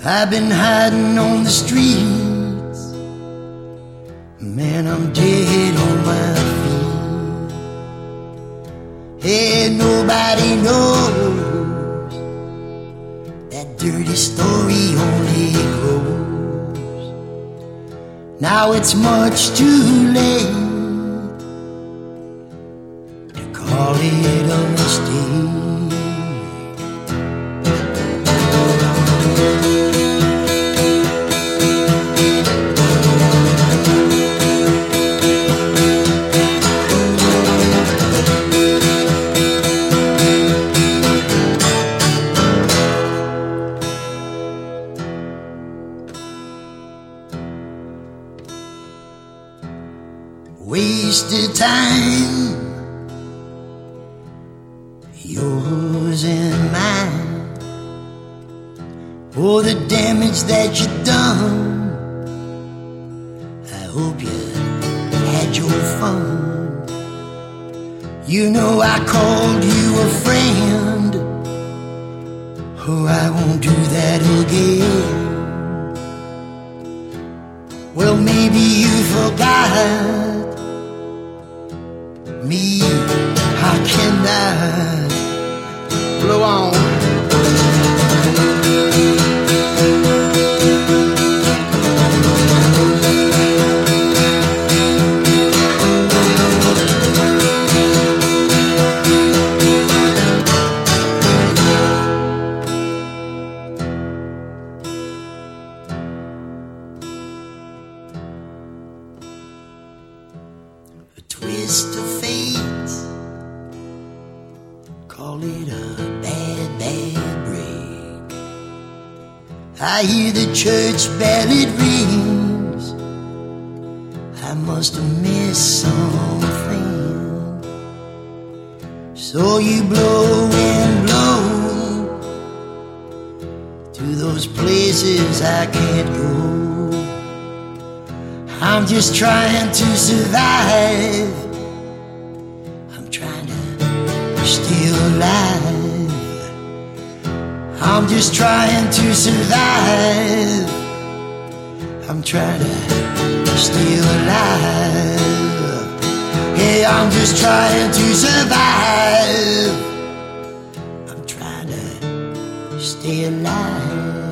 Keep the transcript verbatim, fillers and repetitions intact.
I've been hiding on the streets. Man, I'm dead on my feet. Hey, nobody knows. That dirty story only grows. Now it's much too late to call it a mistake. Wasted time, yours and mine. For the damage that you done, I hope you had your fun. You know I called you a friend. Oh, I won't do that again. Well, maybe you forgot me, I cannot blow on. A twist of fate, call it a bad, bad break. I hear the church bell, it rings. I must have missed something. So you blow and blow to those places I can't go. I'm just trying to survive. I'm trying to stay alive. I'm just trying to survive. I'm trying to stay alive. Hey, I'm just trying to survive. I'm trying to stay alive.